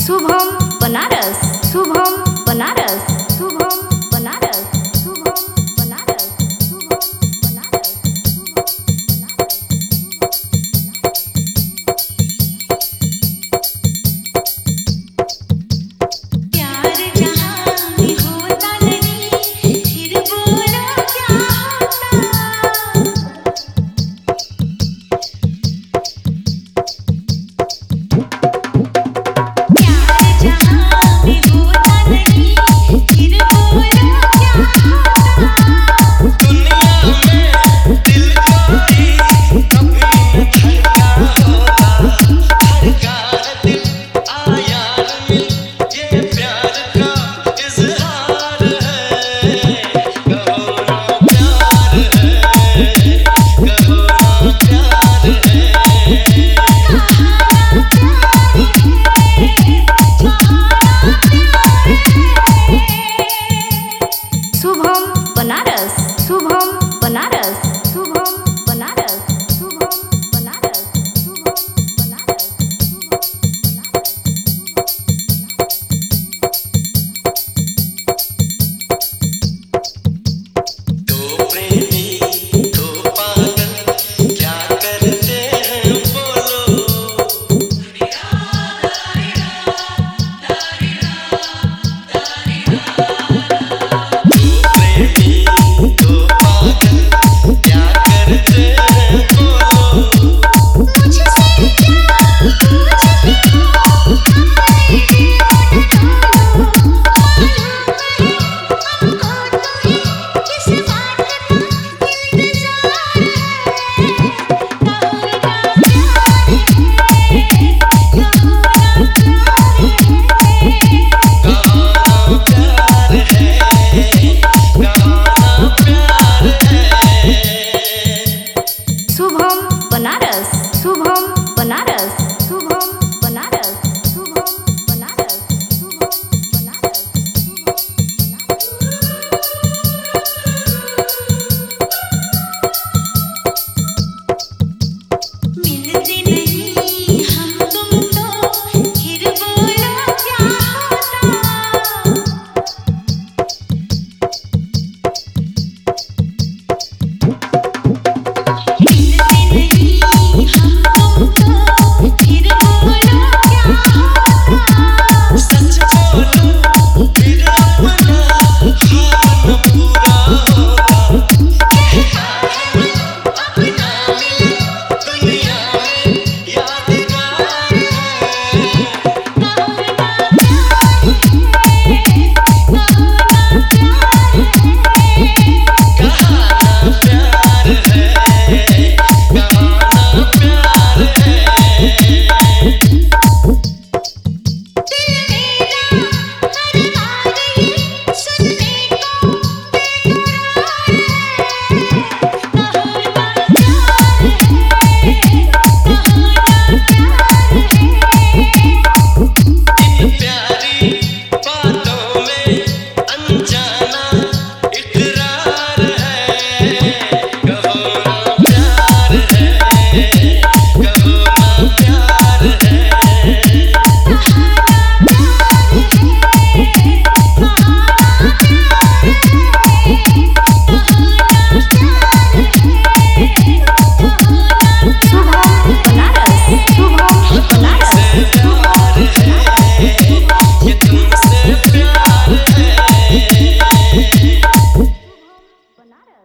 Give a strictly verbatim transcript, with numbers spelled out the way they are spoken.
शुभम बनारस, शुभम बनारस, शुभम बनारस, शुभम बनारस, शुभम बनारस, प्यार जहाँ भी होता नहीं, फिर बोलो क्या होता। शुभम बनारस, शुभम बनारस, शुभम बनारस, शुभम बनारस, शुभम बनारस, दो प्रेमी दो पागल क्या करते हैं बोलो। शुभम बनारस, शुभम बनारस, शुभम बनारस, शुभम बनारस, शुभम बनारस, मिलते नहीं हम तुम तो फिर बोलो क्या होता। प्यार है।